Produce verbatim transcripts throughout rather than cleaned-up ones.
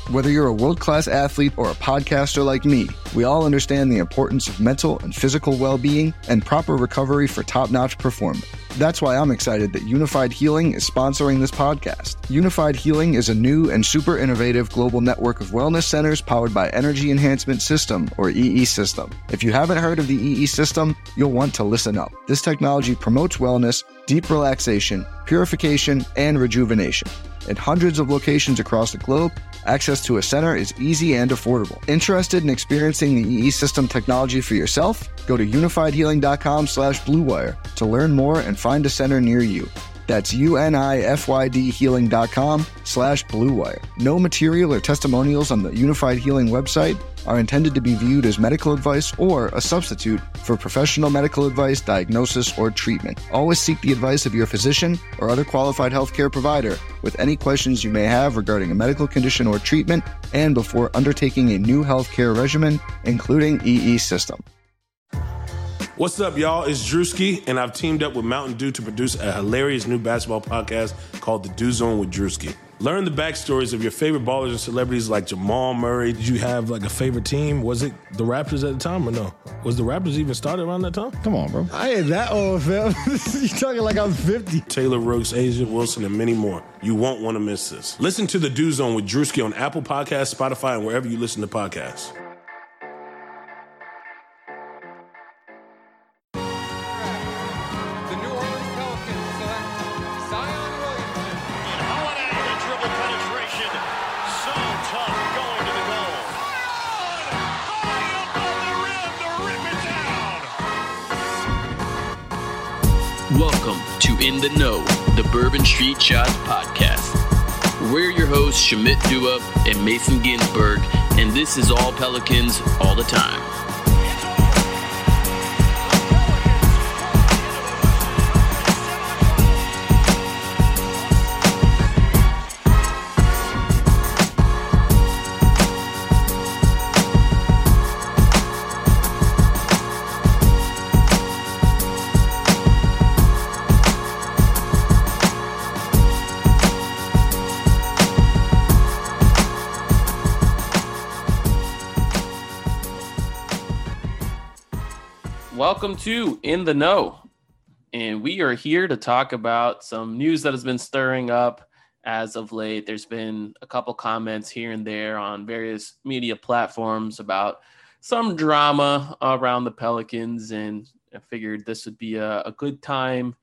Whether you're a world-class athlete or a podcaster like me, we all understand the importance of mental and physical well-being and proper recovery for top-notch performance. That's why I'm excited that Unified Healing is sponsoring this podcast. Unified Healing is a new and super innovative global network of wellness centers powered by Energy Enhancement System, or E E System. If you haven't heard of the E E System, you'll want to listen up. This technology promotes wellness, deep relaxation, purification, and rejuvenation. In hundreds of locations across the globe, access to a center is easy and affordable. Interested in experiencing the E E System technology for yourself? Go to unifiedhealing.com slash bluewire to learn more and find a center near you. That's U-N-I-F-Y-D healing.com slash bluewire. No material or testimonials on the Unified Healing website are intended to be viewed as medical advice or a substitute for professional medical advice, diagnosis, or treatment. Always seek the advice of your physician or other qualified healthcare provider with any questions you may have regarding a medical condition or treatment and before undertaking a new healthcare regimen, including E E System. What's up, y'all? It's Drewski, and I've teamed up with Mountain Dew to produce a hilarious new basketball podcast called The Dew Zone with Drewski. Learn the backstories of your favorite ballers and celebrities like Jamal Murray. Did you have like a favorite team? Was it the Raptors at the time or no? Was the Raptors even started around that time? Come on, bro. I ain't that old, fam. You talking like I'm fifty. Taylor Rooks, Asia Wilson, and many more. You won't want to miss this. Listen to The Dew Zone with Drewski on Apple Podcasts, Spotify, and wherever you listen to podcasts. Welcome to In the Know, the Bourbon Street Shots podcast. We're your hosts, Shamit Dua and Mason Ginsberg, and this is all Pelicans all the time. Welcome to In the Know, and we are here to talk about some news that has been stirring up as of late. There's been a couple comments here and there on various media platforms about some drama around the Pelicans, and I figured this would be a, a good time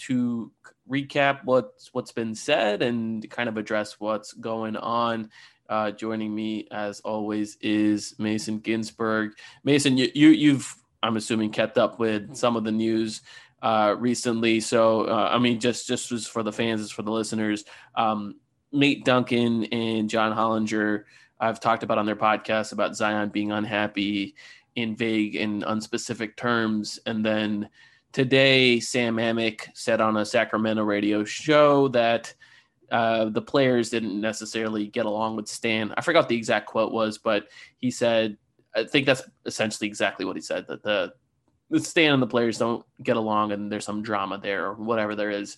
to recap what's what's been said and kind of address what's going on. Uh, joining me, as always, is Mason Ginsberg. Mason, you, you you've I'm assuming kept up with some of the news uh, recently. So, uh, I mean, just, just as for the fans, as for the listeners, um, Nate Duncan and John Hollinger, I've talked about on their podcast about Zion being unhappy in vague and unspecific terms. And then today, Sam Amick said on a Sacramento radio show that uh, the players didn't necessarily get along with Stan. I forgot what the exact quote was, but he said, I think that's essentially exactly what he said, that the, the Stan and the players don't get along and there's some drama there or whatever there is.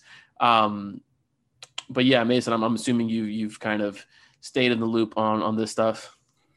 Um, but yeah, Mason, I'm, I'm assuming you, you've kind of stayed in the loop on, on this stuff.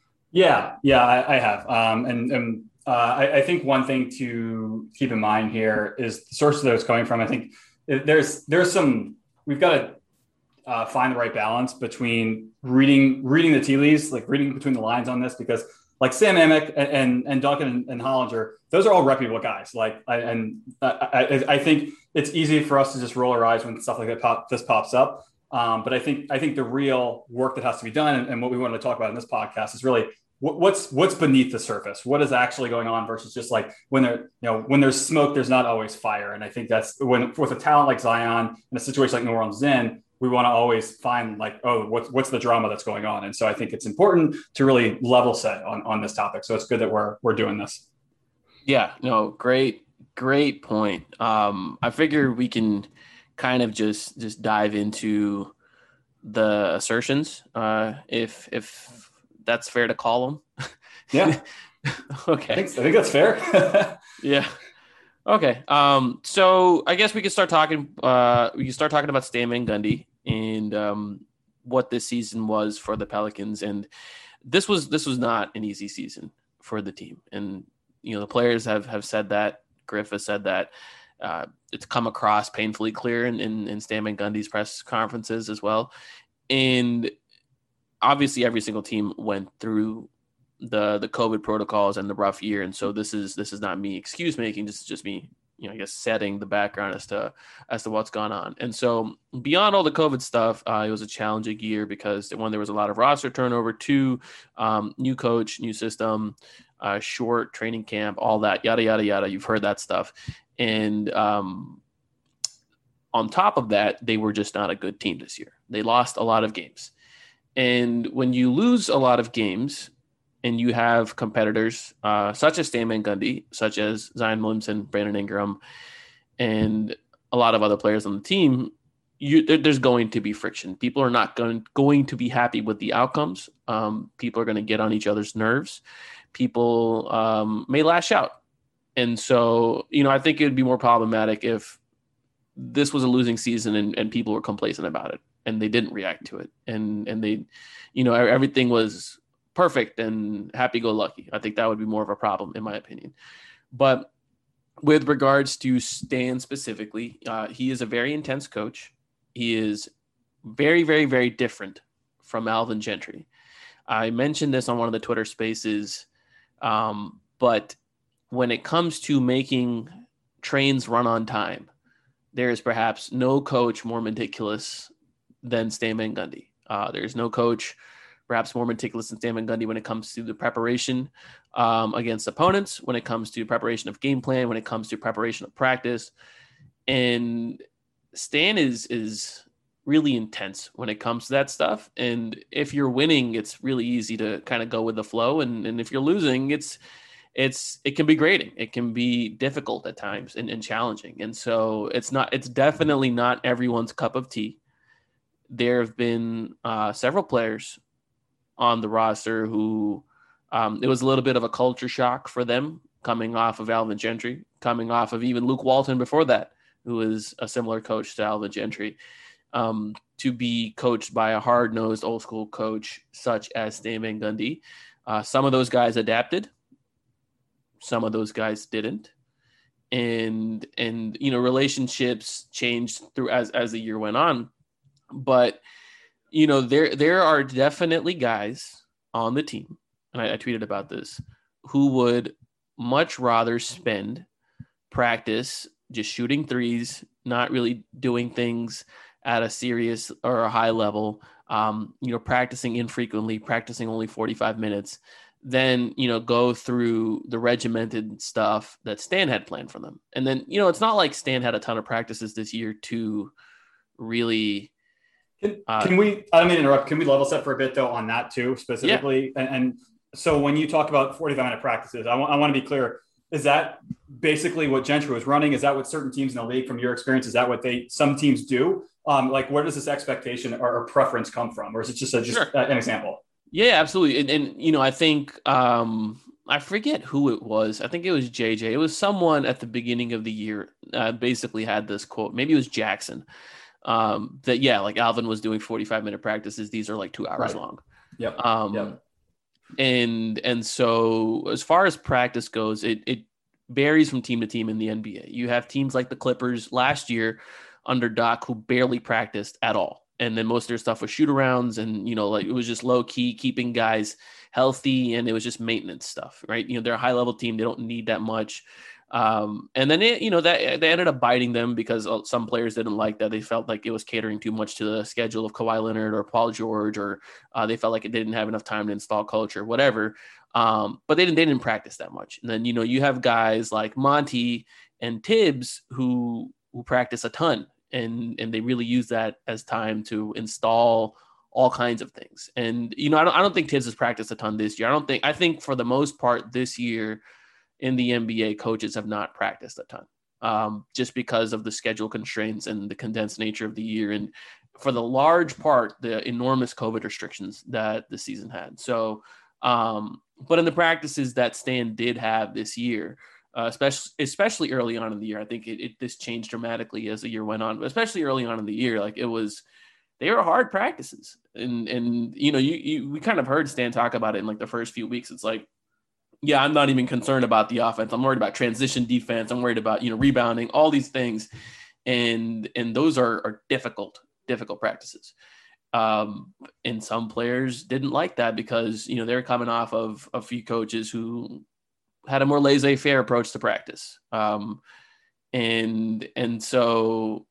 Yeah, yeah, I, I have. Um, and and uh, I, I think one thing to keep in mind here is the source that it's coming from. I think there's, there's some, we've got to uh, find the right balance between reading, reading the tea leaves, like reading between the lines on this, because like Sam Amick and, and, and Duncan and, and Hollinger, those are all reputable guys. Like, I, and I, I, I think it's easy for us to just roll our eyes when stuff like that pop, this pops up. Um, but I think I think the real work that has to be done, and, and what we wanted to talk about in this podcast, is really what, what's what's beneath the surface. What is actually going on versus just like when there, you know, when there's smoke, there's not always fire. And I think that's when with a talent like Zion in a situation like New Orleans is in, we want to always find like, oh, what's, what's the drama that's going on? And so I think it's important to really level set on, on this topic. So it's good that we're, we're doing this. Yeah, no, great, great point. Um, I figure we can kind of just, just dive into the assertions, uh, if, if that's fair to call them. Yeah. Okay. I think, I think that's fair. Yeah. Okay, um, so I guess we can start talking. Uh, we can start talking about Stan Van Gundy, and um, what this season was for the Pelicans. And this was this was not an easy season for the team. And, you know, the players have, have said that. Griff has said that. Uh, it's come across painfully clear in, in, in Stan Van Gundy's press conferences as well. And obviously every single team went through the the COVID protocols and the rough year. And so this is this is not me excuse making. This is just me, you know, I guess setting the background as to as to what's gone on. And so beyond all the COVID stuff, uh, it was a challenging year because one, there was a lot of roster turnover, two, um, new coach, new system, uh, short training camp, all that, yada, yada, yada. You've heard that stuff. And um, on top of that, they were just not a good team this year. They lost a lot of games. And when you lose a lot of games and you have competitors uh, such as Stan Van Gundy, such as Zion Williamson, Brandon Ingram, and a lot of other players on the team, you, there, there's going to be friction. People are not going, going to be happy with the outcomes. Um, people are going to get on each other's nerves. People um, may lash out. And so, you know, I think it would be more problematic if this was a losing season and, and people were complacent about it and they didn't react to it. And, and they, you know, everything was perfect and happy-go-lucky. I think that would be more of a problem, in my opinion. But with regards to Stan specifically, uh, he is a very intense coach. He is very, very, very different from Alvin Gentry. I mentioned this on one of the Twitter spaces, um, but when it comes to making trains run on time, there is perhaps no coach more meticulous than Stan Van Gundy. Uh, there's no coach perhaps more meticulous than Stan Van Gundy when it comes to the preparation um, against opponents, when it comes to preparation of game plan, when it comes to preparation of practice. And Stan is is really intense when it comes to that stuff. And if you're winning, it's really easy to kind of go with the flow. And, and if you're losing, it's it's it can be grating. It can be difficult at times and, and challenging. And so it's not it's definitely not everyone's cup of tea. There have been uh, several players on the roster who um, it was a little bit of a culture shock for them coming off of Alvin Gentry, coming off of even Luke Walton before that, who is a similar coach to Alvin Gentry, um, to be coached by a hard-nosed old school coach such as Stan Van Gundy. Uh, some of those guys adapted. Some of those guys didn't. And, and, you know, relationships changed through as, as the year went on. But, you know, there there are definitely guys on the team, and I, I tweeted about this, who would much rather spend practice just shooting threes, not really doing things at a serious or a high level, um, you know, practicing infrequently, practicing only forty-five minutes, then, you know, go through the regimented stuff that Stan had planned for them. And then, you know, it's not like Stan had a ton of practices this year to really... Can, can we, I don't mean to interrupt, can we level set for a bit though on that too, specifically? Yeah. And, and so when you talk about forty-five minute practices, I want, I want to be clear. Is that basically what Gentry was running? Is that what certain teams in the league, from your experience, is that what they, some teams do? Um, like, where does this expectation or, or preference come from? Or is it just, a, just sure. an example? Yeah, absolutely. And, and you know, I think, um, I forget who it was. I think it was J J. It was someone at the beginning of the year uh, basically had this quote. Maybe it was Jackson. Um, that, yeah, like Alvin was doing forty-five minute practices. These are like two hours right. long. Yep. Um, yep. And, and so as far as practice goes, it, it varies from team to team in the N B A. You have teams like the Clippers last year under Doc who barely practiced at all. And then most of their stuff was shoot arounds and, you know, like it was just low key, keeping guys healthy. And it was just maintenance stuff, right? You know, they're a high level team. They don't need that much. Um, and then, it, you know, that they ended up biting them because some players didn't like that. They felt like it was catering too much to the schedule of Kawhi Leonard or Paul George, or uh, they felt like it didn't have enough time to install culture, whatever. Um, but they didn't, they didn't practice that much. And then, you know, you have guys like Monty and Tibbs who, who practice a ton, and, and they really use that as time to install all kinds of things. And, you know, I don't, I don't think Tibbs has practiced a ton this year. I don't think, I think for the most part this year, in the N B A, coaches have not practiced a ton um, just because of the schedule constraints and the condensed nature of the year. And for the large part, the enormous COVID restrictions that the season had. So, um, but in the practices that Stan did have this year, uh, especially, especially early on in the year, I think it, it this changed dramatically as the year went on, but especially early on in the year, like it was they were hard practices. And, and, you know, you, you, we kind of heard Stan talk about it in like the first few weeks. It's like, yeah, I'm not even concerned about the offense. I'm worried about transition defense. I'm worried about, you know, rebounding, all these things. And, and those are, are difficult, difficult practices. Um, and some players didn't like that because, you know, they're coming off of a few coaches who had a more laissez-faire approach to practice. Um, and, and so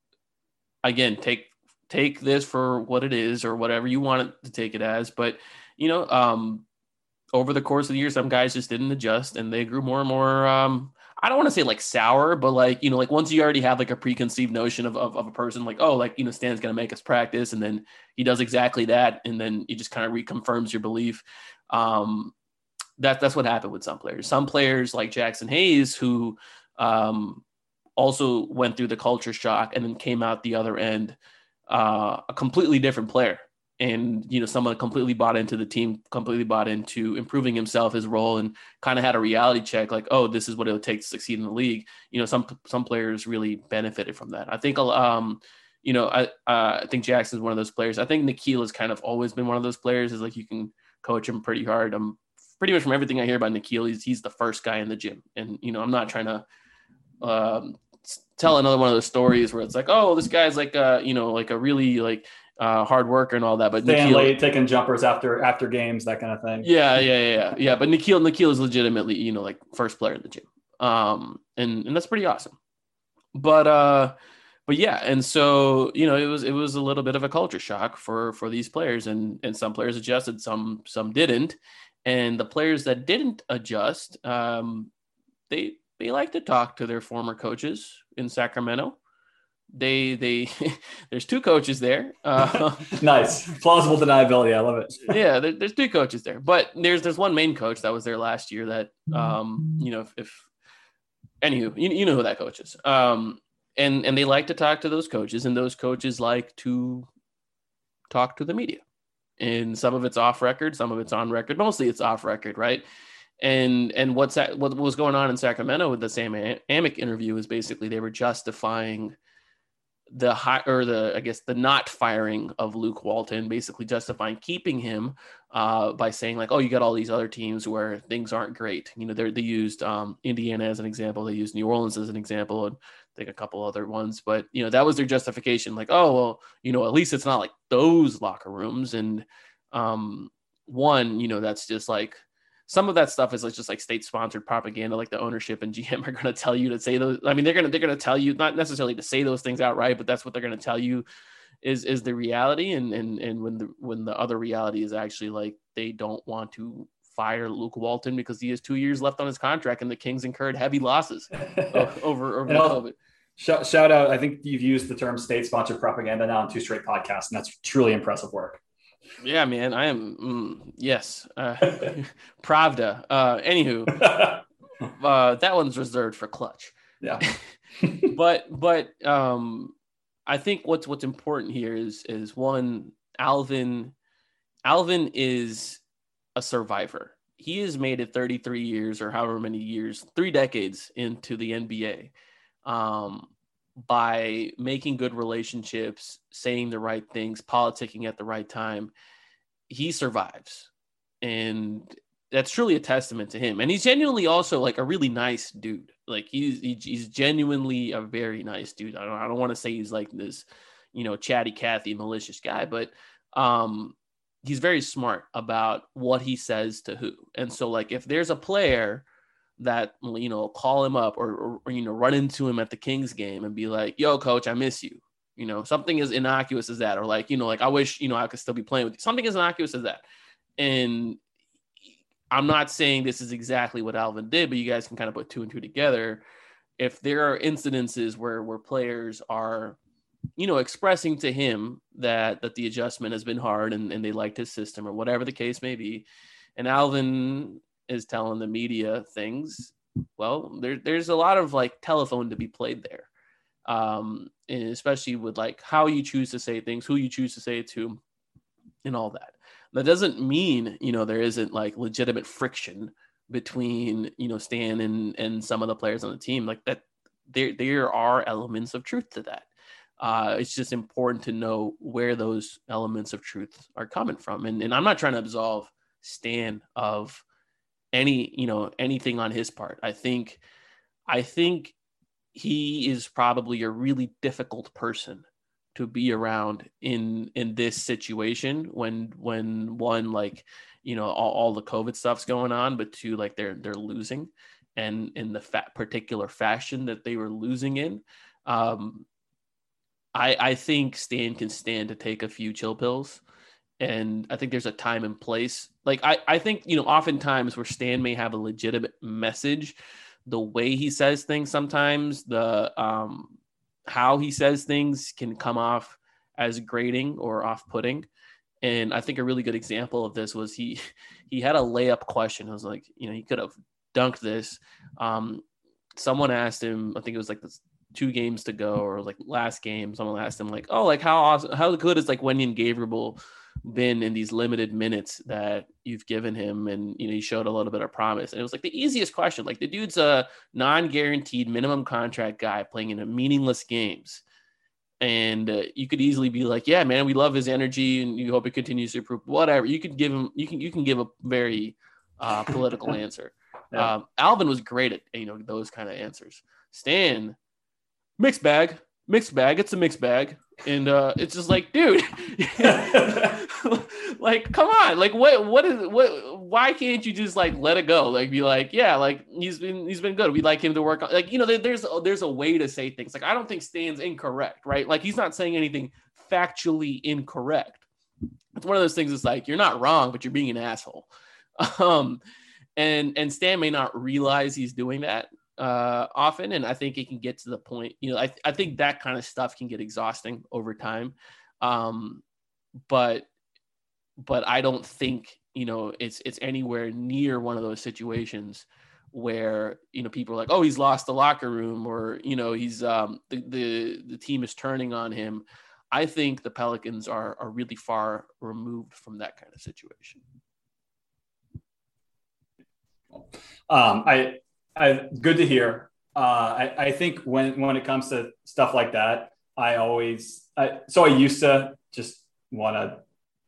again, take, take this for what it is or whatever you want it to take it as. But, you know, um, over the course of the year, some guys just didn't adjust and they grew more and more, um, I don't want to say like sour, but like, you know, like once you already have like a preconceived notion of, of, of a person, like, oh, like, you know, Stan's going to make us practice. And then he does exactly that. And then it just kind of reconfirms your belief. Um, that, that's what happened with some players. Some players like Jackson Hayes, who um, also went through the culture shock and then came out the other end, uh, a completely different player. And, you know, someone completely bought into the team, completely bought into improving himself, his role, and kind of had a reality check like, oh, this is what it would take to succeed in the league. You know, some some players really benefited from that. I think, um, you know, I uh, I think Jackson's one of those players. I think Nickeil has kind of always been one of those players. Is like you can coach him pretty hard. I'm pretty much from everything I hear about Nickeil, he's he's the first guy in the gym. And, you know, I'm not trying to um, tell another one of those stories where it's like, oh, this guy's like, uh, you know, like a really like, uh, hard worker and all that, but staying Nickeil, late, taking jumpers after after games, that kind of thing. Yeah, yeah, yeah, yeah. yeah. But Nickeil, Nickeil is legitimately, you know, like first player in the gym, um, and and that's pretty awesome. But uh, but yeah, and so you know, it was it was a little bit of a culture shock for for these players, and and some players adjusted, some some didn't, and the players that didn't adjust, um, they they like to talk to their former coaches in Sacramento. They, they, there's two coaches there. Uh, nice. Plausible deniability. I love it. yeah. There, there's two coaches there, but there's, there's one main coach that was there last year that, um, you know, if, if anywho, you, you know who that coach is. Um, and, and they like to talk to those coaches, and those coaches like to talk to the media, and some of it's off record, some of it's on record. Mostly it's off record. Right. And, and what's that, what was going on in Sacramento with the Sam Amick interview is basically they were justifying the high or the, I guess the not firing of Luke Walton, basically justifying keeping him uh, by saying like, oh, you got all these other teams where things aren't great. You know, they they used um, Indiana as an example. They used New Orleans as an example, and I think a couple other ones, but you know, that was their justification. Like, oh, well, you know, at least it's not like those locker rooms. And um, one, you know, that's just like, some of that stuff is like just like state sponsored propaganda. Like the ownership and G M are going to tell you to say those. I mean, they're going to, they're going to tell you not necessarily to say those things outright, but that's what they're going to tell you is, is the reality. And, and, and when the, when the other reality is actually like, they don't want to fire Luke Walton because he has two years left on his contract and the Kings incurred heavy losses over, over COVID. Shout, shout out. I think you've used the term state sponsored propaganda now on two straight podcasts, and that's truly impressive work. Yeah, man, I am. Mm, yes. Uh, Pravda. Uh, anywho, uh, that one's reserved for Clutch. Yeah. but, but um, I think what's, what's important here is, is one, Alvin, Alvin is a survivor. He has made it thirty-three years or however many years, three decades into the N B A. Um, by making good relationships, saying the right things, politicking at the right time. He survives. And that's truly a testament to him. And he's genuinely also like a really nice dude. Like he's, he's genuinely a very nice dude. I don't, I don't want to say he's like this, you know, chatty Cathy, malicious guy, but um, he's very smart about what he says to who. And so like, if there's a player that, you know, call him up or, or, or, you know, run into him at the Kings game and be like, yo, coach, I miss you. You know, something as innocuous as that, or like, you know, like, I wish, you know, I could still be playing with you. Something as innocuous as that. And I'm not saying this is exactly what Alvin did, but you guys can kind of put two and two together. If there are incidences where, where players are, you know, expressing to him that, that the adjustment has been hard and, and they liked his system or whatever the case may be. And Alvin is telling the media things, well, there, there's a lot of like telephone to be played there. Um, and especially with like how you choose to say things, who you choose to say it to, and all that. That doesn't mean, you know, there isn't like legitimate friction between, you know, Stan and, and some of the players on the team. Like that, there, there are elements of truth to that. Uh, it's just important to know where those elements of truth are coming from. And, and I'm not trying to absolve Stan of any, you know, anything on his part. I think, I think he is probably a really difficult person to be around in, in this situation when, when one, like, you know, all, all the COVID stuff's going on, but two, like they're, they're losing, and in the fa- particular fashion that they were losing in. Um, I, I think Stan can stand to take a few chill pills. And I think there's a time and place. Like, I, I think, you know, oftentimes where Stan may have a legitimate message, the way he says things sometimes, the um, how he says things can come off as grating or off-putting. And I think a really good example of this was he he had a layup question. I was like, you know, he could have dunked this. Um, someone asked him, I think it was like this two games to go, or like last game, someone asked him like, oh, like how awesome, how good is like Wenyen Gabriel been in these limited minutes that you've given him? And, you know, he showed a little bit of promise. And it was like the easiest question. Like, the dude's a non-guaranteed minimum contract guy playing in a meaningless games. And uh, you could easily be like, yeah, man, we love his energy and you hope it continues to improve. Whatever. You could give him, you can, you can give a very uh, political answer. Yeah. Um, Alvin was great at, you know, those kind of answers. Stan, mixed bag, mixed bag. It's a mixed bag. And uh, it's just like, dude, like, come on. Like, what, what is, what, why can't you just like, let it go? Like, be like, yeah, like he's been, he's been good. We'd like him to work on, like, you know, there, there's, there's a way to say things. Like, I don't think Stan's incorrect, right? Like, he's not saying anything factually incorrect. It's one of those things. It's like, you're not wrong, but you're being an asshole. Um, and, and Stan may not realize he's doing that uh often, and I think it can get to the point, you know, I, I think that kind of stuff can get exhausting over time, um but but I don't think, you know, it's it's anywhere near one of those situations where, you know, people are like, oh, he's lost the locker room, or, you know, he's um the the, the team is turning on him. I think the Pelicans are are really far removed from that kind of situation. um I I, good to hear. Uh, I, I think when, when it comes to stuff like that, I always, I, so I used to just want to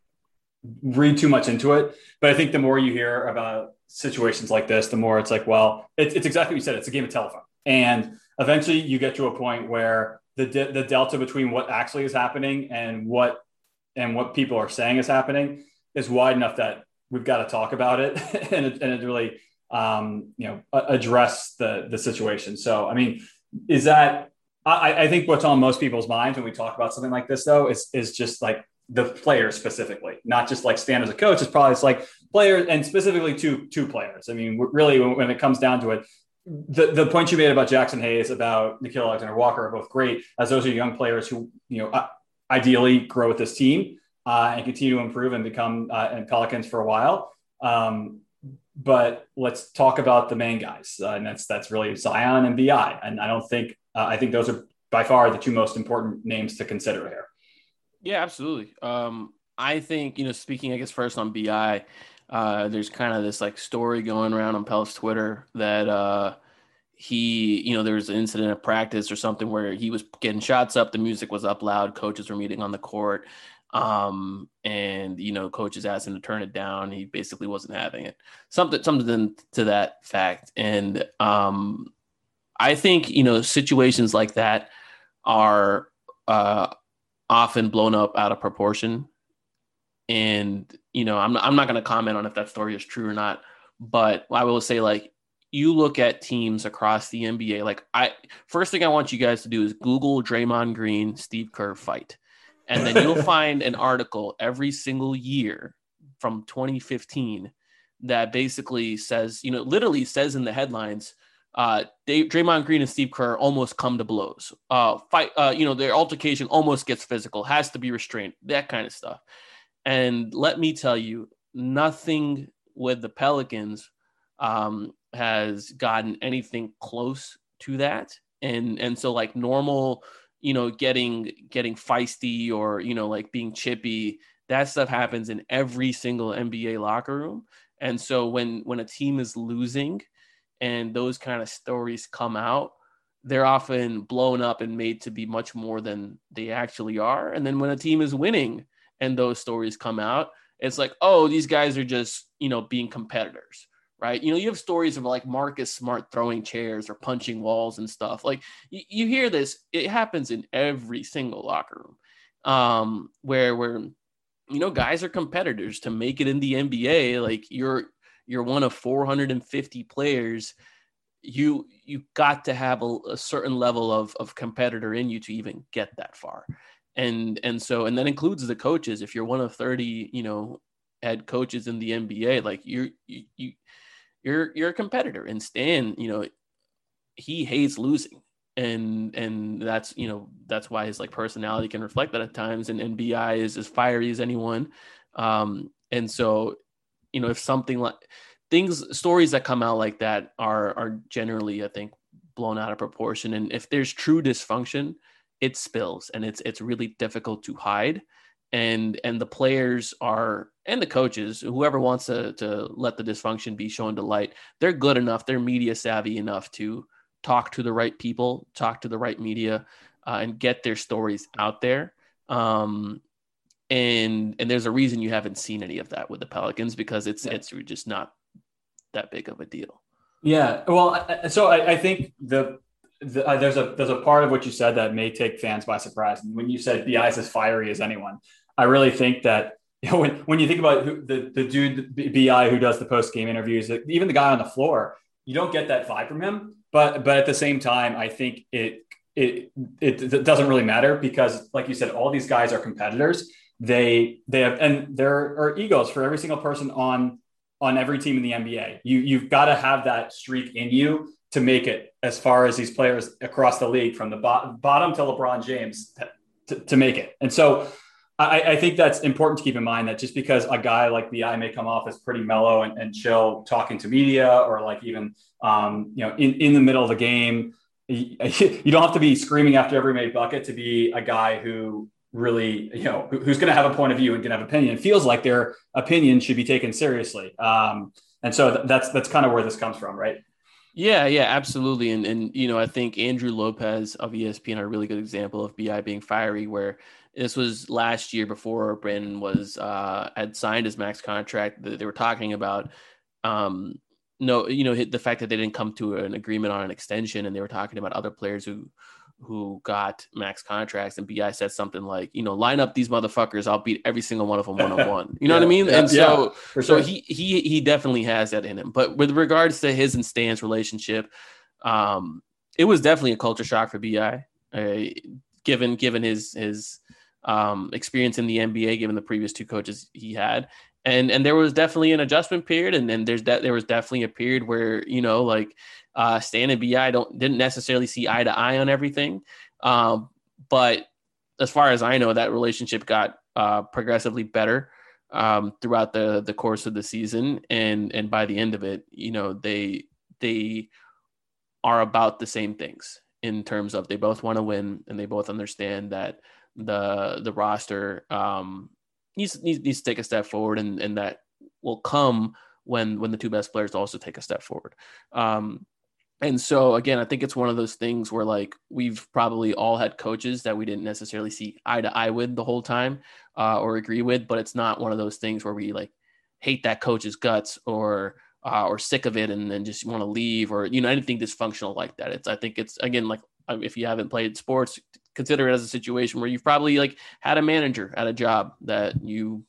read too much into it. But I think the more you hear about situations like this, the more it's like, well, it, it's exactly what you said. It's a game of telephone. And eventually you get to a point where the, de- the delta between what actually is happening and what, and what people are saying is happening is wide enough that we've got to talk about it. and it, and it really, um, you know, address the, the situation. So, I mean, is that, I, I think what's on most people's minds when we talk about something like this though, is, is just like the players specifically, not just like Stan as a coach. It's probably, it's like players, and specifically two, two players. I mean, really, when, when it comes down to it, the, the point you made about Jackson Hayes, about Nickeil Alexander-Walker are both great, as those are young players who, you know, uh, ideally grow with this team uh, and continue to improve and become uh, and Pelicans for a while. Um, But let's talk about the main guys, uh, and that's that's really Zion and B I. And I don't think uh, I think those are by far the two most important names to consider here. Yeah, absolutely. Um, I think, you know, speaking, I guess first on B I, uh, there's kind of this like story going around on Pel's Twitter that uh, he, you know, there was an incident at practice or something where he was getting shots up, the music was up loud, coaches were meeting on the court. Um, and, you know, coaches asked him to turn it down. He basically wasn't having it, something, something to that fact. And, um, I think, you know, situations like that are, uh, often blown up out of proportion. And, you know, I'm not, I'm not going to comment on if that story is true or not, but I will say, like, you look at teams across the N B A, like I, first thing I want you guys to do is Google Draymond Green, Steve Kerr fight. And then you'll find an article every single year from twenty fifteen that basically says, you know, literally says in the headlines, uh, Dave, Draymond Green and Steve Kerr almost come to blows. Uh, fight, uh, you know, their altercation almost gets physical, has to be restrained, that kind of stuff. And let me tell you, nothing with the Pelicans um, has gotten anything close to that. And and so like normal, you know, getting getting feisty or, you know, like being chippy, that stuff happens in every single N B A locker room. And so when when a team is losing and those kind of stories come out, they're often blown up and made to be much more than they actually are. And then when a team is winning and those stories come out, it's like, oh, these guys are just, you know, being competitors, right? You know, you have stories of like Marcus Smart throwing chairs or punching walls and stuff. Like you, you hear this, it happens in every single locker room, um, where, where, you know, guys are competitors to make it in the N B A. Like you're, you're one of four hundred fifty players. You, you got to have a, a certain level of, of competitor in you to even get that far. And, and so, and that includes the coaches. If you're one of thirty, you know, head coaches in the N B A, like you're, you, you you're, you're a competitor. And Stan, you know, he hates losing. And, and that's, you know, that's why his like personality can reflect that at times. And, and B I is as fiery as anyone. Um, and so, you know, if something like things, stories that come out like that are, are generally, I think, blown out of proportion. And if there's true dysfunction, it spills, and it's, it's really difficult to hide. And, and the players are, and the coaches, whoever wants to, to let the dysfunction be shown to light, they're good enough. They're media savvy enough to talk to the right people, talk to the right media, uh, and get their stories out there. Um, and, and there's a reason you haven't seen any of that with the Pelicans, because it's, yeah. it's just not that big of a deal. Yeah. Well, so I, I think the, the uh, there's a, there's a part of what you said that may take fans by surprise. And when you said B I is as fiery as anyone, I really think that, you know, when, when you think about who, the, the dude, B I, who does the post-game interviews, even the guy on the floor, you don't get that vibe from him. But, but at the same time, I think it, it, it, it doesn't really matter, because like you said, all these guys are competitors. They, they have, and there are egos for every single person on, on every team in the N B A. You, you've got to have that streak in you to make it as far as these players across the league, from the bo- bottom to LeBron James, to, to make it. And so I, I think that's important to keep in mind, that just because a guy like B I may come off as pretty mellow and, and chill talking to media, or like even, um, you know, in, in the middle of the game, you, you don't have to be screaming after every made bucket to be a guy who really, you know, who, who's going to have a point of view and can have opinion. It feels like their opinion should be taken seriously. Um, and so th- that's, that's kind of where this comes from, right? Yeah, yeah, absolutely. And, and, you know, I think Andrew Lopez of E S P N are a really good example of B I being fiery, where this was last year before Brandon was, uh, had signed his max contract. They were talking about, um, no, you know, the fact that they didn't come to an agreement on an extension, and they were talking about other players who, who got max contracts, and B I said something like, you know, line up these motherfuckers, I'll beat every single one of them one on one. You know yeah, what I mean? Yeah, and so, yeah, so sure. he, he, he definitely has that in him. But with regards to his and Stan's relationship, um, it was definitely a culture shock for B I, uh, given, given his, his, um, experience in the N B A, given the previous two coaches he had. And, and there was definitely an adjustment period. And then there's that, there was definitely a period where, you know, like, Uh, Stan and B I don't didn't necessarily see eye to eye on everything, um, but as far as I know, that relationship got uh, progressively better um, throughout the the course of the season, and and by the end of it, you know, they they are about the same things in terms of they both want to win, and they both understand that the the roster um, needs, needs needs to take a step forward, and and that will come when when the two best players also take a step forward. Um, And so, again, I think it's one of those things where, like, we've probably all had coaches that we didn't necessarily see eye to eye with the whole time uh, or agree with, but it's not one of those things where we, like, hate that coach's guts or uh, or sick of it and then just want to leave, or, you know, anything dysfunctional like that. It's I think it's, again, like, if you haven't played sports, consider it as a situation where you've probably, like, had a manager at a job that you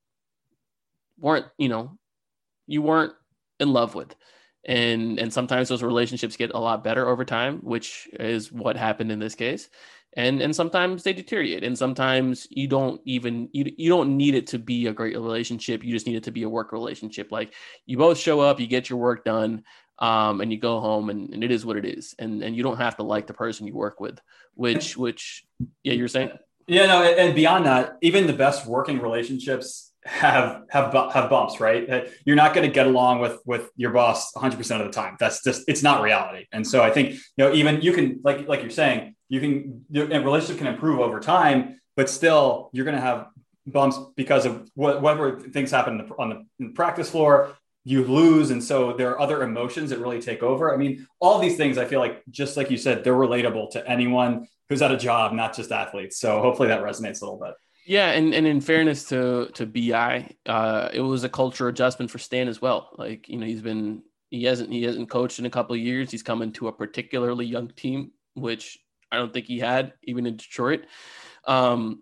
weren't, you know, you weren't in love with. And and sometimes those relationships get a lot better over time, which is what happened in this case. And and sometimes they deteriorate. And sometimes you don't even, you, you don't need it to be a great relationship. You just need it to be a work relationship. Like, you both show up, you get your work done, um, and you go home, and, and it is what it is. And and you don't have to like the person you work with, which, which, yeah, you're saying? Yeah, no, and beyond that, even the best working relationships have have have bumps, right? You're not going to get along with with your boss one hundred percent of the time. That's just, it's not reality. And so I think, you know, even you can, like like you're saying, you can, your relationship can improve over time, but still you're going to have bumps because of what, whatever things happen in the, on the, in the practice floor, you lose. And so there are other emotions that really take over. I mean, all these things, I feel like, just like you said, they're relatable to anyone who's at a job, not just athletes. So hopefully that resonates a little bit. Yeah, and, and in fairness to to B I, uh, it was a culture adjustment for Stan as well. Like, you know, he's been he hasn't he hasn't coached in a couple of years. He's coming to a particularly young team, which I don't think he had even in Detroit. Um,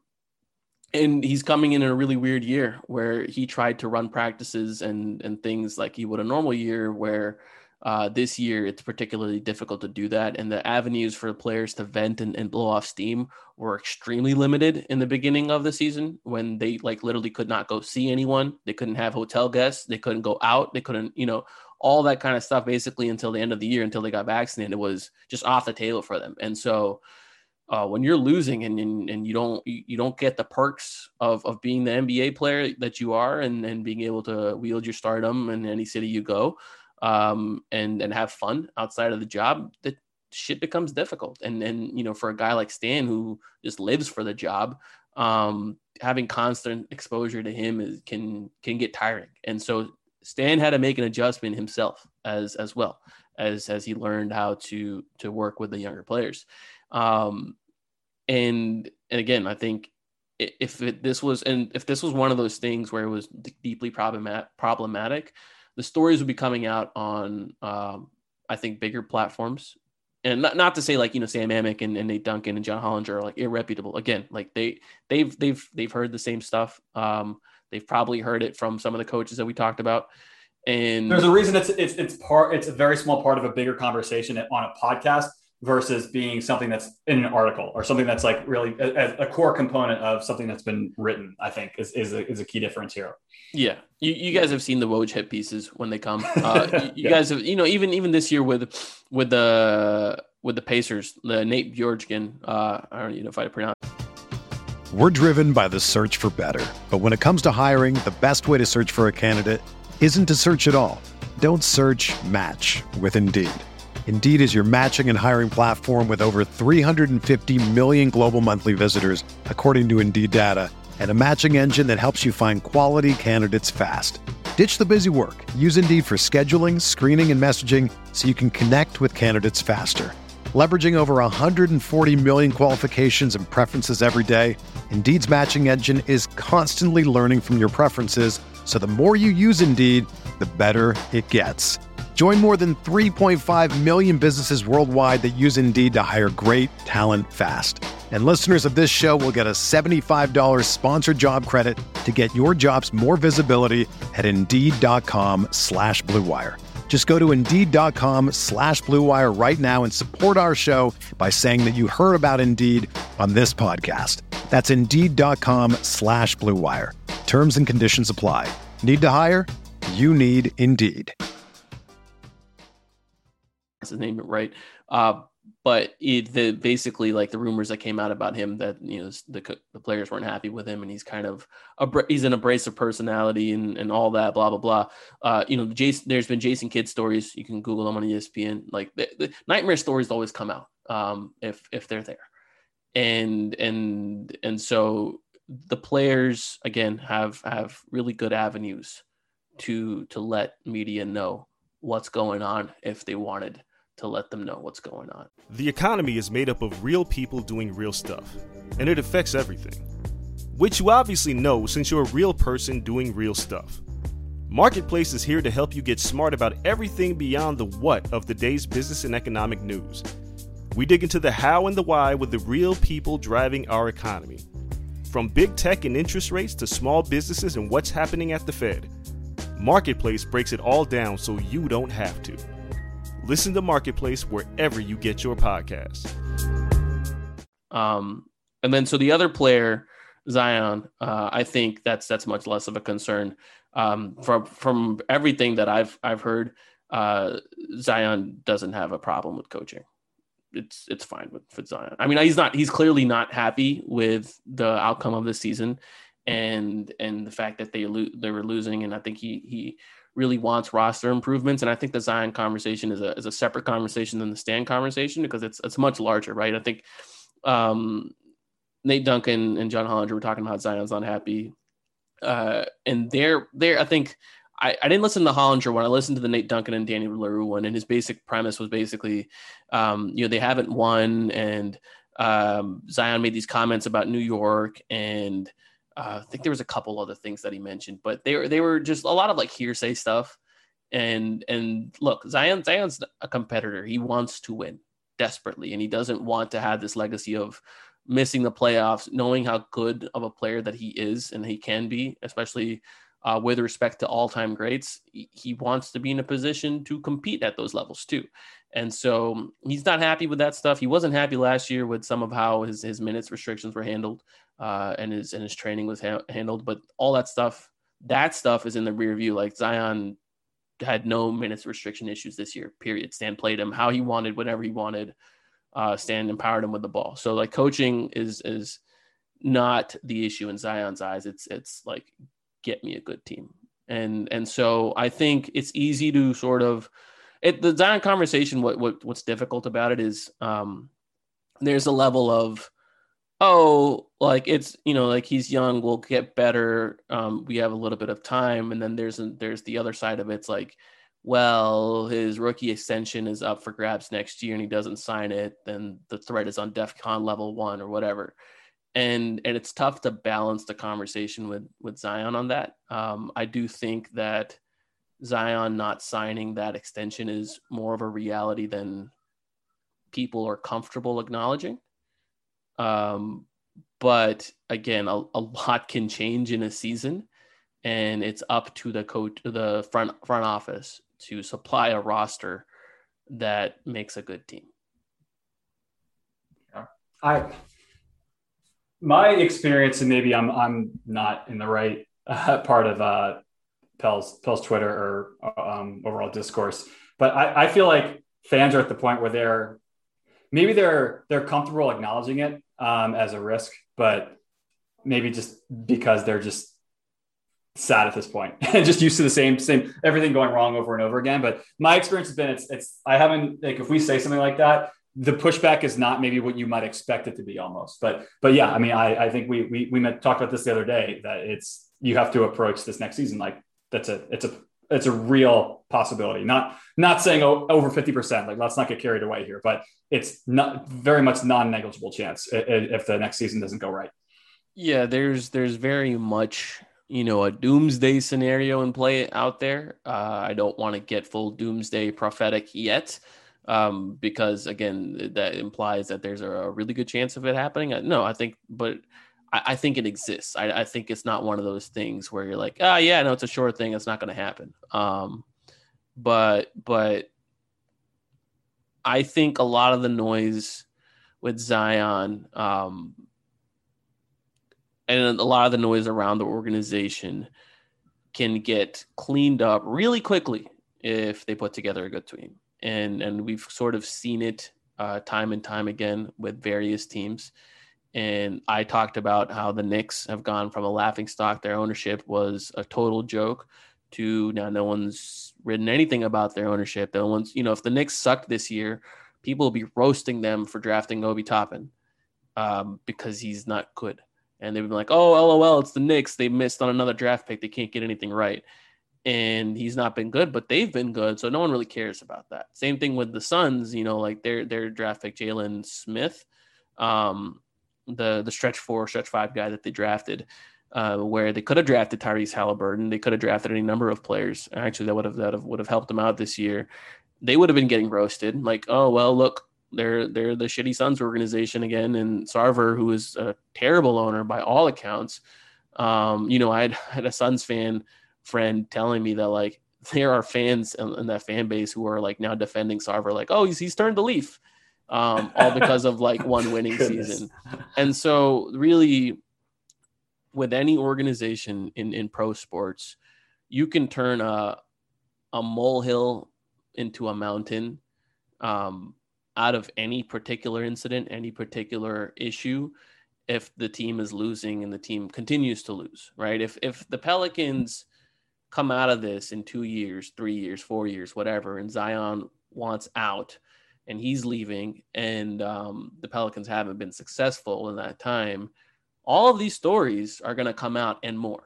and he's coming in in a really weird year where he tried to run practices and and things like he would a normal year, where Uh, this year, it's particularly difficult to do that. And the avenues for players to vent and, and blow off steam were extremely limited in the beginning of the season, when they like literally could not go see anyone. They couldn't have hotel guests. They couldn't go out. They couldn't, you know, all that kind of stuff basically until the end of the year, until they got vaccinated, was just off the table for them. And so uh, when you're losing and, and, and you don't, you, you don't get the perks of, of being the N B A player that you are, and, and being able to wield your stardom in any city you go, um, and, and have fun outside of the job, that shit becomes difficult. And, and, you know, for a guy like Stan, who just lives for the job, um, having constant exposure to him is, can, can get tiring. And so Stan had to make an adjustment himself as, as well as, as he learned how to, to work with the younger players. Um, and, and again, I think if it, this was, and if this was one of those things where it was deeply problematic, problematic, the stories would be coming out on, um, I think, bigger platforms. And not, not to say like, you know, Sam Amick and, and Nate Duncan and John Hollinger are like irreputable. Again, like they, they've, they've, they've heard the same stuff. Um, they've probably heard it from some of the coaches that we talked about. And there's a reason it's, it's, it's part, it's a very small part of a bigger conversation on a podcast versus being something that's in an article, or something that's like really a, a core component of something that's been written, I think is, is a, is a key difference here. Yeah. You, you guys have seen the Woj hit pieces when they come. Uh, you, you yeah. guys have, you know, even, even this year with, with the, with the Pacers, the Nate Bjorkgren, uh, I don't even know if I pronounce. We're driven by the search for better, but when it comes to hiring, the best way to search for a candidate isn't to search at all. Don't search, match with Indeed. Indeed is your matching and hiring platform with over three hundred fifty million global monthly visitors, according to Indeed data, and a matching engine that helps you find quality candidates fast. Ditch the busy work. Use Indeed for scheduling, screening, and messaging so you can connect with candidates faster. Leveraging over one hundred forty million qualifications and preferences every day, Indeed's matching engine is constantly learning from your preferences, so the more you use Indeed, the better it gets. Join more than three point five million businesses worldwide that use Indeed to hire great talent fast. And listeners of this show will get a seventy-five dollars sponsored job credit to get your jobs more visibility at Indeed.com slash Blue Wire. Just go to Indeed.com slash Blue Wire right now and support our show by saying that you heard about Indeed on this podcast. That's Indeed.com slash Blue Wire. Terms and conditions apply. Need to hire? You need Indeed. His name right. Uh, but it, the basically like the rumors that came out about him that, you know, the the players weren't happy with him, and he's kind of a, he's an abrasive personality and, and all that blah blah blah. Uh, you know, Jason, there's been Jason Kidd stories. You can Google them on E S P N. Like the, the nightmare stories always come out um, if if they're there, and and and so the players again have have really good avenues to to let media know what's going on if they wanted to let them know what's going on. The economy is made up of real people doing real stuff, and it affects everything, which you obviously know since you're a real person doing real stuff. Marketplace is here to help you get smart about everything beyond the what of the day's business and economic news. We dig into the how and the why with the real people driving our economy. From big tech and interest rates to small businesses and what's happening at the Fed, Marketplace breaks it all down so you don't have to. Listen to Marketplace wherever you get your podcasts. Um, and then so the other player, Zion, uh, I think that's that's much less of a concern. Um, from from everything that I've I've heard, uh, Zion doesn't have a problem with coaching. It's it's fine with, with Zion. I mean, he's not he's clearly not happy with the outcome of the season, and and the fact that they lo- they were losing, and I think he he. really wants roster improvements. And I think the Zion conversation is a, is a separate conversation than the Stan conversation, because it's, it's much larger, right? I think um, Nate Duncan and John Hollinger were talking about Zion's unhappy. Uh, and they're, they're, I think I, I didn't listen to the Hollinger one. I listened to the Nate Duncan and Danny LaRue one, and his basic premise was basically, um, you know, they haven't won, and um, Zion made these comments about New York, and uh, I think there was a couple other things that he mentioned, but they were they were just a lot of like hearsay stuff. And and look, Zion Zion's a competitor. He wants to win desperately, and he doesn't want to have this legacy of missing the playoffs, knowing how good of a player that he is and he can be, especially uh, with respect to all-time greats. He, he wants to be in a position to compete at those levels too. And so he's not happy with that stuff. He wasn't happy last year with some of how his, his minutes restrictions were handled uh, and his and his training was ha- handled. But all that stuff, that stuff is in the rear view. Like Zion had no minutes restriction issues this year, period. Stan played him how he wanted, whenever he wanted. Uh, Stan empowered him with the ball. So like coaching is is not the issue in Zion's eyes. It's it's like, get me a good team. And and so I think it's easy to sort of it, the Zion conversation. What what what's difficult about it is um, there's a level of, oh, like it's, you know, like he's young, we'll get better. Um, we have a little bit of time. And then there's, a, there's the other side of it. It's like, well, his rookie extension is up for grabs next year and he doesn't sign it. Then the threat is on DEFCON level one or whatever. And, and it's tough to balance the conversation with, with Zion on that. Um, I do think that Zion not signing that extension is more of a reality than people are comfortable acknowledging. Um, but again, a, a lot can change in a season, and it's up to the coach, the front front office to supply a roster that makes a good team. Yeah. I, my experience, and maybe I'm I'm not in the right uh, part of uh, Pell's Pell's Twitter or um, overall discourse, but I, I feel like fans are at the point where they're maybe they're they're comfortable acknowledging it um, as a risk, but maybe just because they're just sad at this point and just used to the same same everything going wrong over and over again. But my experience has been it's it's I haven't like if we say something like that, the pushback is not maybe what you might expect it to be almost. But but yeah, I mean, I I think we we we met, talked about this the other day that it's you have to approach this next season like that's a it's a it's a real possibility. Not not saying oh, over fifty percent. Like let's not get carried away here, but it's not very much non-negligible chance if the next season doesn't go right. Yeah, there's there's very much, you know, a doomsday scenario in play out there. Uh, I don't want to get full doomsday prophetic yet, um, because again, that implies that there's a really good chance of it happening. No, I think, but I, I think it exists. I, I think it's not one of those things where you're like, ah, oh, yeah, no, it's a sure thing. It's not going to happen. Um, but but I think a lot of the noise with Zion, um, and a lot of the noise around the organization can get cleaned up really quickly if they put together a good team. And and we've sort of seen it uh, time and time again with various teams. And I talked about how the Knicks have gone from a laughingstock. Their ownership was a total joke to now no one's written anything about their ownership. No one's, you know, if the Knicks sucked this year, people will be roasting them for drafting Obi Toppin um, because he's not good. And they've been like, oh, LOL, it's the Knicks. They missed on another draft pick. They can't get anything right. And he's not been good, but they've been good. So no one really cares about that. Same thing with the Suns, you know, like their their draft pick, Jalen Smith, um, the the stretch four, stretch five guy that they drafted, uh, where they could have drafted Tyrese Halliburton. They could have drafted any number of players. Actually, that would have that have, would have helped them out this year. They would have been getting roasted. Like, oh, well, look, they're they're the shitty Suns organization again. And Sarver, who is a terrible owner by all accounts, um, you know, I had, had a Suns fan friend telling me that like there are fans in, in that fan base who are like now defending Sarver, like, oh, he's he's turned the leaf, um, all because of like one winning season. And so really, with any organization in in pro sports, you can turn a a molehill into a mountain um, out of any particular incident, any particular issue, if the team is losing and the team continues to lose, right? If if the Pelicans come out of this in two years, three years, four years, whatever, and Zion wants out and he's leaving and um, the Pelicans haven't been successful in that time, all of these stories are going to come out and more,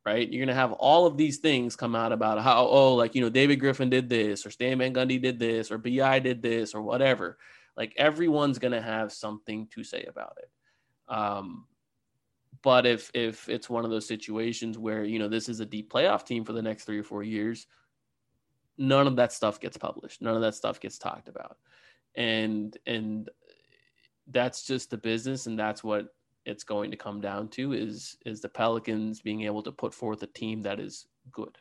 right? You're going to have all of these things come out about how, oh, like, you know, David Griffin did this, or Stan Van Gundy did this, or B I did this, or whatever. Like, everyone's going to have something to say about it. Um, but if if it's one of those situations where, you know, this is a deep playoff team for the next three or four years, none of that stuff gets published. None of that stuff gets talked about. And and that's just the business, and that's what it's going to come down to is is the Pelicans being able to put forth a team that is good.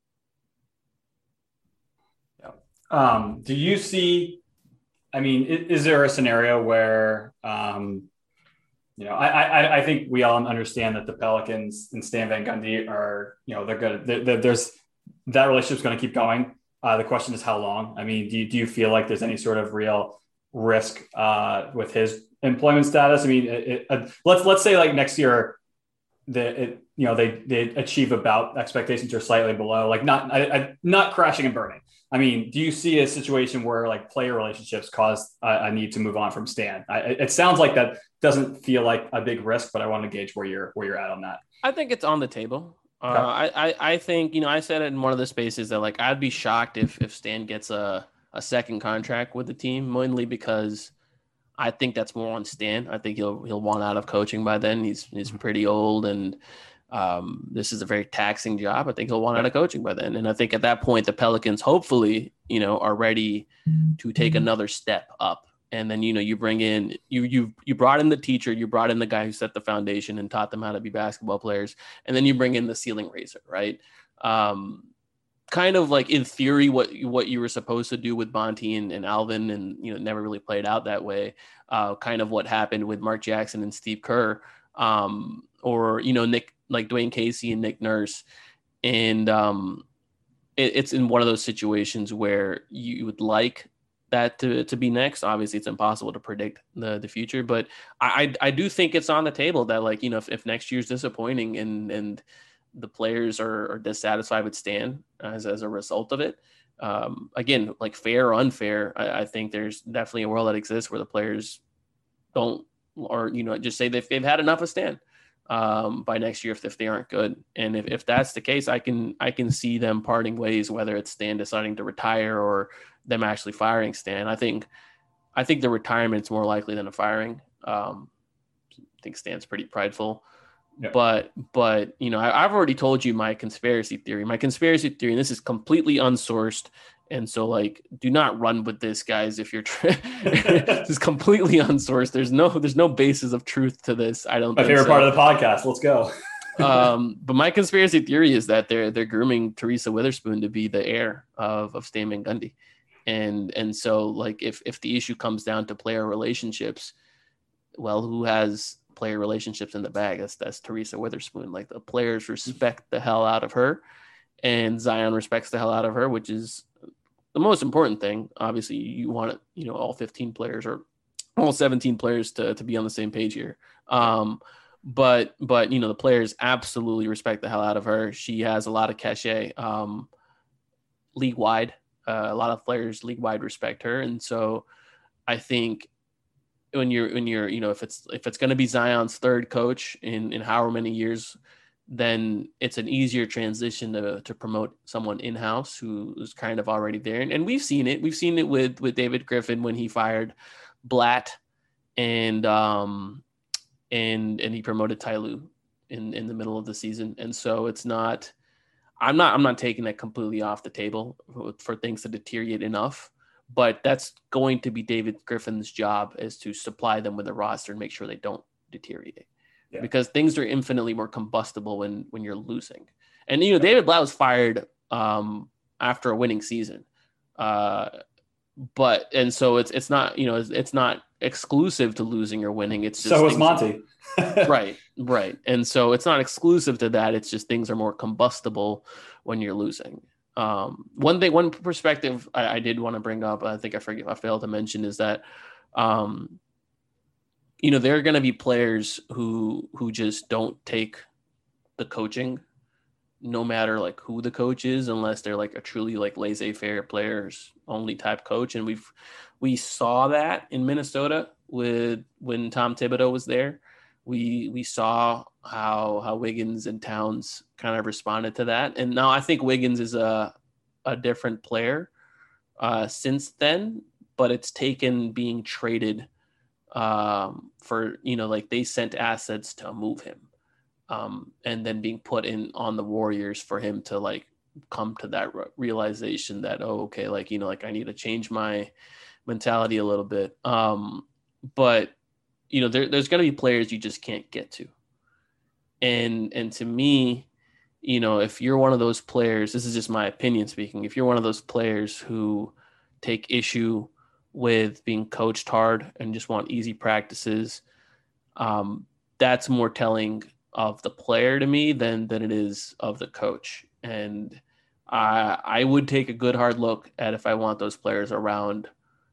Yeah. Um, do you see, I mean, is, is there a scenario where, um, you know, I, I, I think we all understand that the Pelicans and Stan Van Gundy are, you know, they're good. They're, they're, there's that relationship's going to keep going. Uh, the question is how long. I mean, do you, do you feel like there's any sort of real risk uh, with his employment status? I mean, it, it, uh, let's let's say like next year, that it you know they they achieve about expectations or slightly below, like not I, I, not crashing and burning. I mean, do you see a situation where like player relationships cause a, a need to move on from Stan? I, it sounds like that doesn't feel like a big risk, but I want to gauge where you're where you're at on that. I think it's on the table. Okay. Uh, I, I I think, you know, I said it in one of the spaces that like I'd be shocked if if Stan gets a a second contract with the team, mainly because I think that's more on Stan. I think he'll he'll want out of coaching by then. He's he's pretty old, and um, this is a very taxing job. I think he'll want out of coaching by then. And I think at that point, the Pelicans hopefully, you know, are ready to take another step up. And then, you know, you bring in you you you brought in the teacher, you brought in the guy who set the foundation and taught them how to be basketball players, and then you bring in the ceiling raiser, right? Um, kind of like in theory what what you were supposed to do with Monty and, and Alvin, and you know, never really played out that way. Uh, kind of what happened with Mark Jackson and Steve Kerr, um, or you know, Nick like Dwayne Casey and Nick Nurse, and um, it, it's in one of those situations where you would like that to, to be next. Obviously, it's impossible to predict the the future, but I I, I do think it's on the table that, like, you know, if, if next year's disappointing and and the players are, are dissatisfied with Stan as, as a result of it. Um, again, like fair or unfair, I, I think there's definitely a world that exists where the players don't, or, you know, just say they've, they've had enough of Stan um, by next year if, if they aren't good. And if, if that's the case, I can, I can see them parting ways, whether it's Stan deciding to retire or them actually firing Stan. I think, I think the retirement's more likely than a firing. Um, I think Stan's pretty prideful. Yeah. But, but, you know, I, I've already told you my conspiracy theory, my conspiracy theory, and this is completely unsourced. And so, like, do not run with this, guys. If you're, tra- this is completely unsourced. There's no, there's no basis of truth to this. I don't my think favorite so. part of the podcast. Let's go. um, but my conspiracy theory is that they're, they're grooming Teresa Witherspoon to be the heir of, of Stan Van Gundy. And, and so, like, if, if the issue comes down to player relationships, well, who has player relationships in the bag? That's that's Teresa Witherspoon. Like, the players respect the hell out of her, and Zion respects the hell out of her, which is the most important thing. Obviously, you want it, you know, all fifteen players or all seventeen players to, to be on the same page here. Um, but but you know, the players absolutely respect the hell out of her. She has a lot of cachet, um, league wide. Uh, a lot of players league wide respect her, and so I think when you're when you're you know, if it's if it's going to be Zion's third coach in in however many years, then it's an easier transition to to promote someone in-house who is kind of already there. And, and we've seen it. We've seen it with with David Griffin when he fired Blatt and um and and he promoted Ty Lue in in the middle of the season. And so it's not I'm not I'm not taking that completely off the table for, for things to deteriorate enough. But that's going to be David Griffin's job, is to supply them with a roster and make sure they don't deteriorate. Yeah. Because things are infinitely more combustible when, when you're losing. And, you know, David Blatt was fired um, after a winning season. Uh, but, and so it's, it's not, you know, it's, it's not exclusive to losing or winning. It's just, so was Monty. right. Right. And so it's not exclusive to that. It's just things are more combustible when you're losing. Um, one thing, one perspective I, I did want to bring up, I think I forget, I failed to mention, is that, um, you know, there are going to be players who, who just don't take the coaching, no matter like who the coach is, unless they're like a truly like laissez-faire players only type coach. And we've, we saw that in Minnesota with when Tom Thibodeau was there, we we saw how how Wiggins and Towns kind of responded to that. And now I think Wiggins is a a different player uh, since then, but it's taken being traded um, for, you know, like they sent assets to move him um, and then being put in on the Warriors for him to like come to that re- realization that, oh, okay, like, you know, like I need to change my mentality a little bit. Um, but, you know, there, there's going to be players you just can't get to. And, and to me, you know, if you're one of those players, this is just my opinion speaking, if you're one of those players who take issue with being coached hard and just want easy practices, um, that's more telling of the player to me than, than it is of the coach. And I, I would take a good hard look at if I want those players around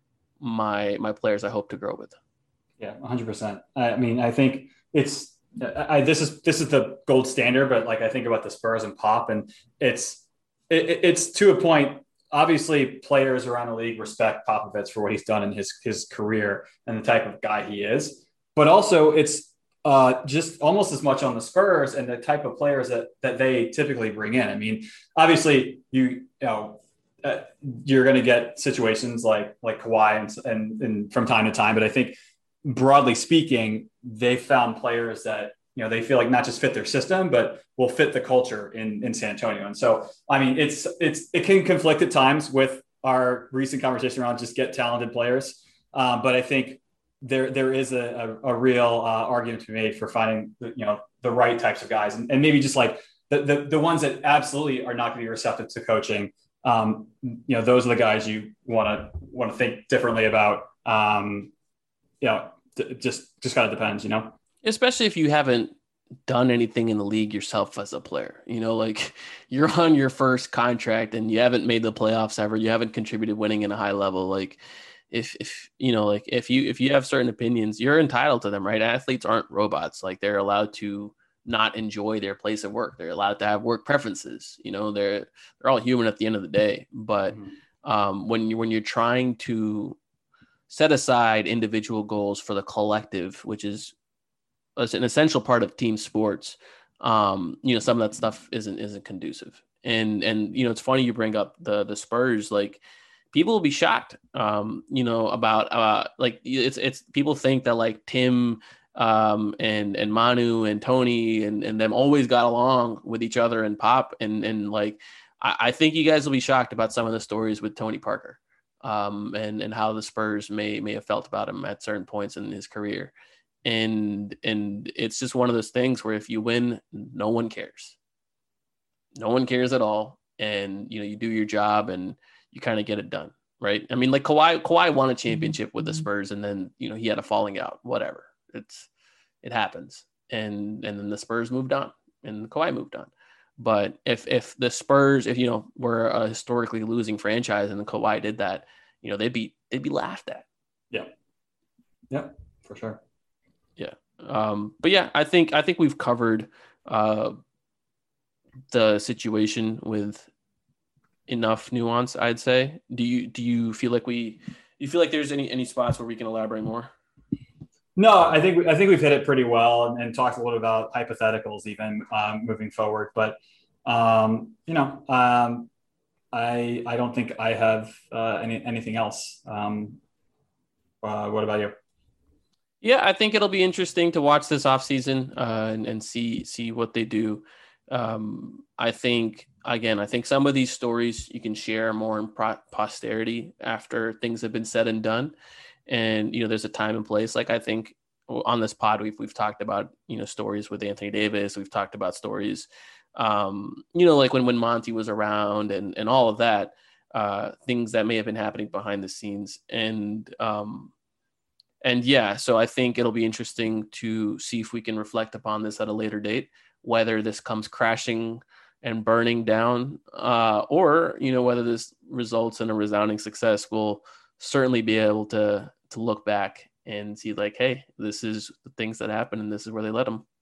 my, my players I hope to grow with. Yeah, one hundred percent. I mean, I think it's, I, this is this is the gold standard, but like I think about the Spurs and Pop, and it's it, it's to a point. Obviously, players around the league respect Popovich for what he's done in his his career and the type of guy he is. But also, it's uh, just almost as much on the Spurs and the type of players that that they typically bring in. I mean, obviously, you you know. Uh, you're going to get situations like like Kawhi and, and and from time to time, but I think broadly speaking, they found players that, you know, they feel like not just fit their system, but will fit the culture in, in San Antonio. And so, I mean, it's, it's, it can conflict at times with our recent conversation around just get talented players. Um, but I think there, there is a, a, a real uh, argument to be made for finding, you know, the right types of guys and, and maybe just like the, the, the ones that absolutely are not going to be receptive to coaching. Um, you know, those are the guys you want to, want to think differently about. Um, you know, it just, just kind of depends, you know, especially if you haven't done anything in the league yourself as a player, you know, like you're on your first contract and you haven't made the playoffs ever. You haven't contributed winning in a high level. Like if, if, you know, like if you, if you have certain opinions, you're entitled to them, right? Athletes aren't robots. Like they're allowed to not enjoy their place of work. They're allowed to have work preferences, you know, they're, they're all human at the end of the day. But mm-hmm. um, when you, when you're trying to set aside individual goals for the collective, which is an essential part of team sports, um, you know, some of that stuff isn't isn't conducive. And and you know, it's funny you bring up the the Spurs. Like people will be shocked, um, you know, about uh, like it's it's people think that like Tim um, and and Manu and Tony and and them always got along with each other and Pop and and like I, I think you guys will be shocked about some of the stories with Tony Parker. Um, and, and how the Spurs may, may have felt about him at certain points in his career. And, and it's just one of those things where if you win, no one cares. No one cares at all. And, you know, you do your job and you kind of get it done. Right. I mean, like Kawhi, Kawhi won a championship with the Spurs and then, you know, he had a falling out, whatever. It's, it happens. And, and then the Spurs moved on and Kawhi moved on. But if if the Spurs, if you know, were a historically losing franchise and the Kawhi did that, you know, they'd be they'd be laughed at. Yeah, yeah, for sure. Yeah, um, but yeah, I think I think we've covered uh, the situation with enough nuance. I'd say. Do you do you feel like we? Do you feel like there's any any spots where we can elaborate more? No, I think I think we've hit it pretty well and, and talked a little about hypotheticals even um, moving forward. But um, you know, um, I I don't think I have uh, any anything else. Um, uh, what about you? Yeah, I think it'll be interesting to watch this offseason uh, and, and see see what they do. Um, I think again, I think some of these stories you can share more in pro- posterity after things have been said and done. And, you know, there's a time and place. Like I think on this pod, we've, we've talked about, you know, stories with Anthony Davis. We've talked about stories, um, you know, like when, when Monty was around and, and all of that, uh, things that may have been happening behind the scenes. And, um, and yeah, so I think it'll be interesting to see if we can reflect upon this at a later date, whether this comes crashing and burning down, uh, or, you know, whether this results in a resounding success. We'll certainly be able to to look back and see like, hey, this is the things that happen and this is where they led them.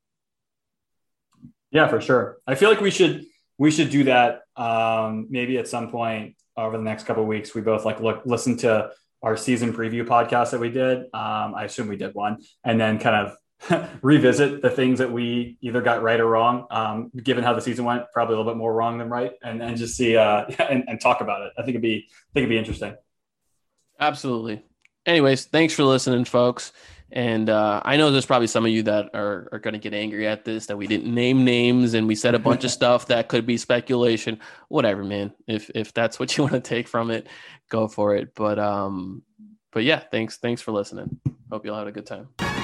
Yeah, for sure. I feel like we should we should do that um, maybe at some point over the next couple of weeks. We both like look listen to our season preview podcast that we did. Um, I assume we did one, and then kind of revisit the things that we either got right or wrong, um, given how the season went, probably a little bit more wrong than right, and, and just see uh, and, and talk about it. I think it'd be I think it'd be interesting. Absolutely. Anyways, thanks for listening, folks. And uh, I know there's probably some of you that are, are going to get angry at this, that we didn't name names and we said a bunch of stuff that could be speculation. Whatever, man. If if that's what you want to take from it, go for it. But um, but yeah, thanks thanks for listening. Hope you all had a good time.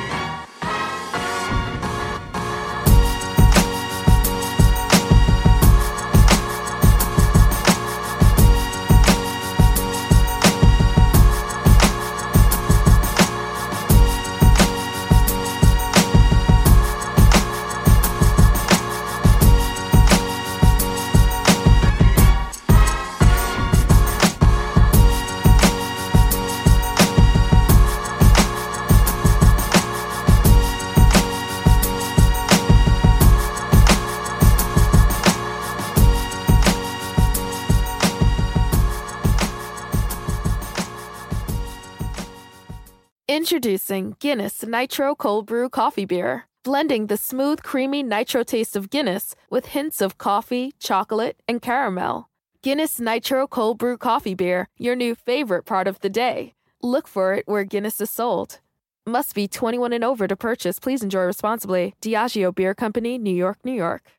Introducing Guinness Nitro Cold Brew Coffee Beer, blending the smooth, creamy nitro taste of Guinness with hints of coffee, chocolate, and caramel. Guinness Nitro Cold Brew Coffee Beer, your new favorite part of the day. Look for it where Guinness is sold. Must be twenty-one and over to purchase. Please enjoy responsibly. Diageo Beer Company, New York, New York.